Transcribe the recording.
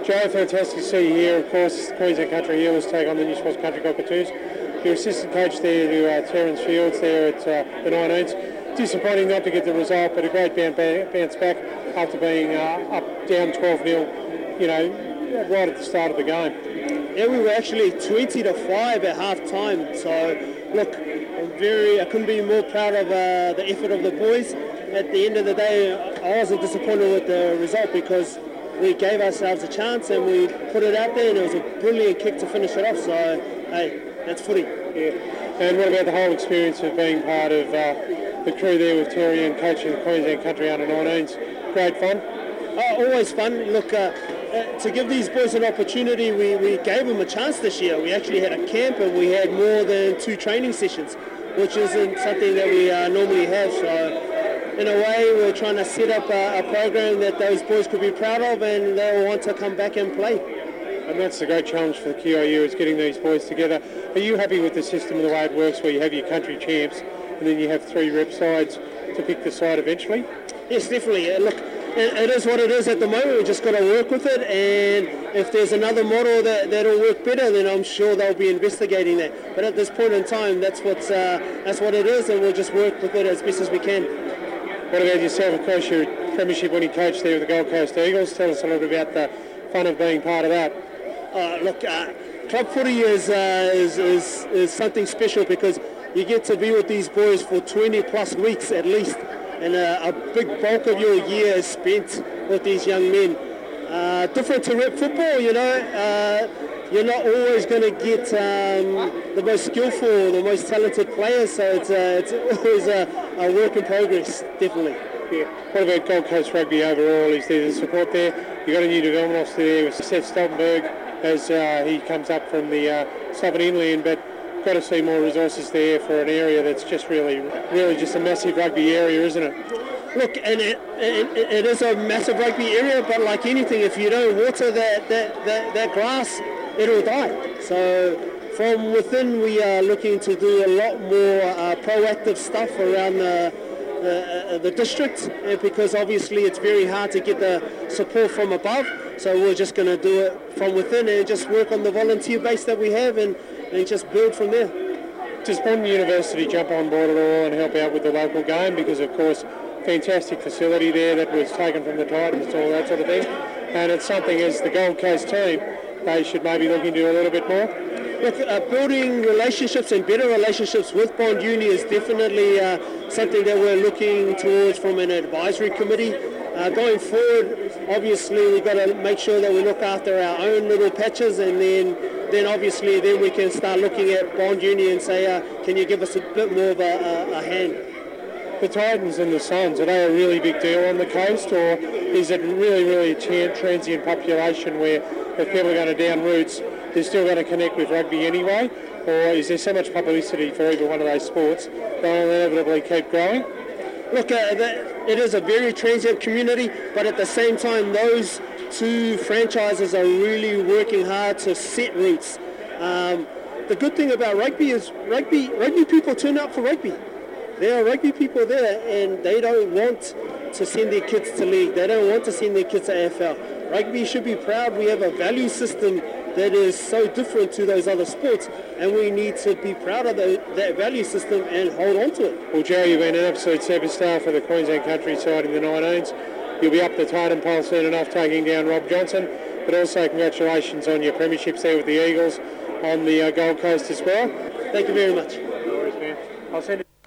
Joe, fantastic to see you here. Of course, Queensland Country Healers take on the New South Wales Country Cockatoos. Your assistant coach there, Terence Fields, there at the 19s. Disappointing not to get the result, but a great bounce back after being up down 12-0, right at the start of the game. Yeah, we were actually 20-5 at half time. So, look, I couldn't be more proud of the effort of the boys. At the end of the day, I wasn't disappointed with the result because we gave ourselves a chance and we put it out there, and it was a brilliant kick to finish it off. So, hey, that's footy. Yeah. And what about the whole experience of being part of the crew there with Terry and coaching the Queensland Country under-19s? Great fun? Always fun. Look, to give these boys an opportunity, we gave them a chance this year. We actually had a camp and we had more than 2 training sessions, which isn't something that we normally have. So, in a way, we're trying to set up a program that those boys could be proud of and they'll want to come back and play. And that's the great challenge for the QIU, is getting these boys together. Are you happy with the system and the way it works, where you have your country champs and then you have 3 rep sides to pick the side eventually? Yes, definitely. Look, it is what it is at the moment. We've just got to work with it, and if there's another model that'll work better, then I'm sure they'll be investigating that. But at this point in time, that's what it is, and we'll just work with it as best as we can. What about yourself? Of course, you're a premiership winning coach there with the Gold Coast Eagles. Tell us a little bit about the fun of being part of that. Look, club footy is something special because you get to be with these boys for 20 plus weeks at least, and a big bulk of your year is spent with these young men. Different to rep football, you're not always going to get the most skillful, the most talented players, so it's always a work in progress, definitely. Yeah. What about Gold Coast Rugby overall? Is there the support there? You've got a new development officer there with Seth Stoltenberg as he comes up from the Southern Inland, but got to see more resources there for an area that's just really just a massive rugby area, isn't it? Look, and it is a massive rugby area, but like anything, if you don't water that grass, it'll die. So from within, we are looking to do a lot more proactive stuff around the district, because obviously it's very hard to get the support from above. So we're just going to do it from within and just work on the volunteer base that we have and just build from there. Does Bond University jump on board at all and help out with the local game? Because of course, fantastic facility there that was taken from the Titans, all that sort of thing. And it's something as the Gold Coast team, they should maybe look into a little bit more. Look, building relationships and better relationships with Bond Uni is definitely something that we're looking towards from an advisory committee. Going forward, obviously we've got to make sure that we look after our own little patches, and then obviously then we can start looking at Bond Uni and say, can you give us a bit more of a hand? The Titans and the Suns, are they a really big deal on the coast, or is it really a transient population where if people are going to down roots, they're still going to connect with rugby anyway? Or is there so much publicity for either one of those sports they'll inevitably keep growing? Look, it is a very transient community, but at the same time, those 2 franchises are really working hard to set roots. The good thing about rugby is rugby people turn out for rugby. There are rugby people there, and they don't want to send their kids to league. They don't want to send their kids to AFL. Rugby should be proud. We have a value system that is so different to those other sports, and we need to be proud of that value system and hold on to it. Well, Joe, you've been an absolute superstar for the Queensland Country side in the 19s. You'll be up the totem pole soon enough, taking down Rob Johnson, but also congratulations on your premierships there with the Eagles on the Gold Coast as well. Thank you very much. No worries, man. I'll send it.